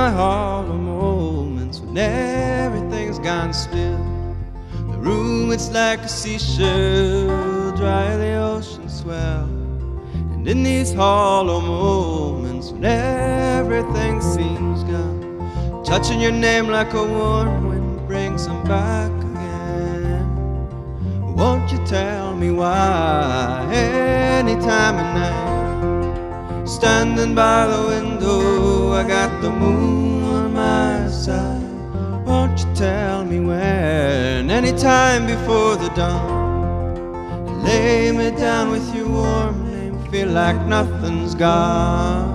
my hollow moments when everything's gone still. The room, it's like a seashell, dry the ocean swell. And in these hollow moments when everything seems gone, touching your name like a warm wind brings them back again. Won't you tell me why any time of night, standing by the window, I got the moon on my side? Won't you tell me when, any time before the dawn, lay me down with your warm name, feel like nothing's gone.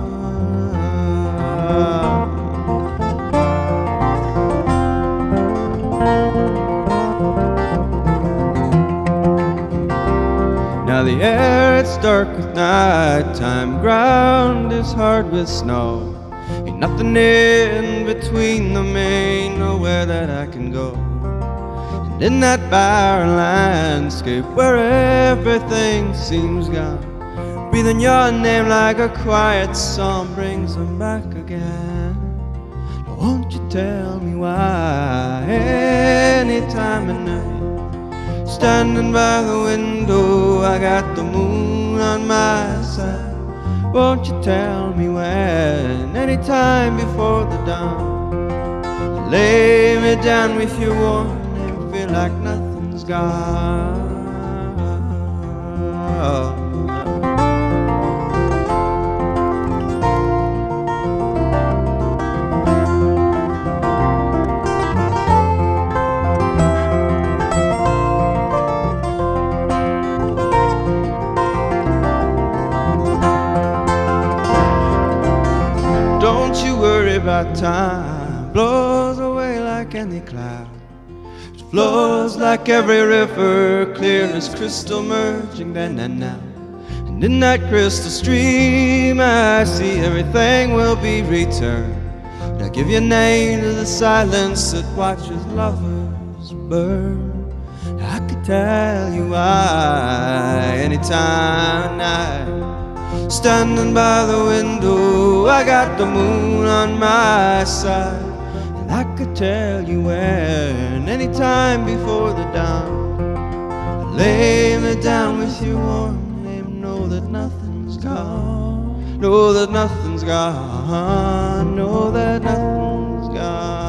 Now the air, it's dark with nighttime, ground is hard with snow. Ain't nothing in between them, ain't nowhere that I can go. And in that barren landscape where everything seems gone, breathing your name like a quiet song brings them back again. Now won't you tell me why any time of night, standing by the window, I got the moon on my side? Won't you tell me when, any time before the dawn, lay me down with your warm name, feel like nothing's gone. Don't you worry about time, blows away like any cloud. It flows like every river, clear as crystal, merging then and now. And in that crystal stream I see everything will be returned. And I give your name to the silence that watches lovers burn. I could tell you why any time of night, standing by the window, I got the moon on my side. And I could tell you when, any time before the dawn, lay me down with your warm name, know that nothing's gone, know that nothing's gone, know that nothing's gone.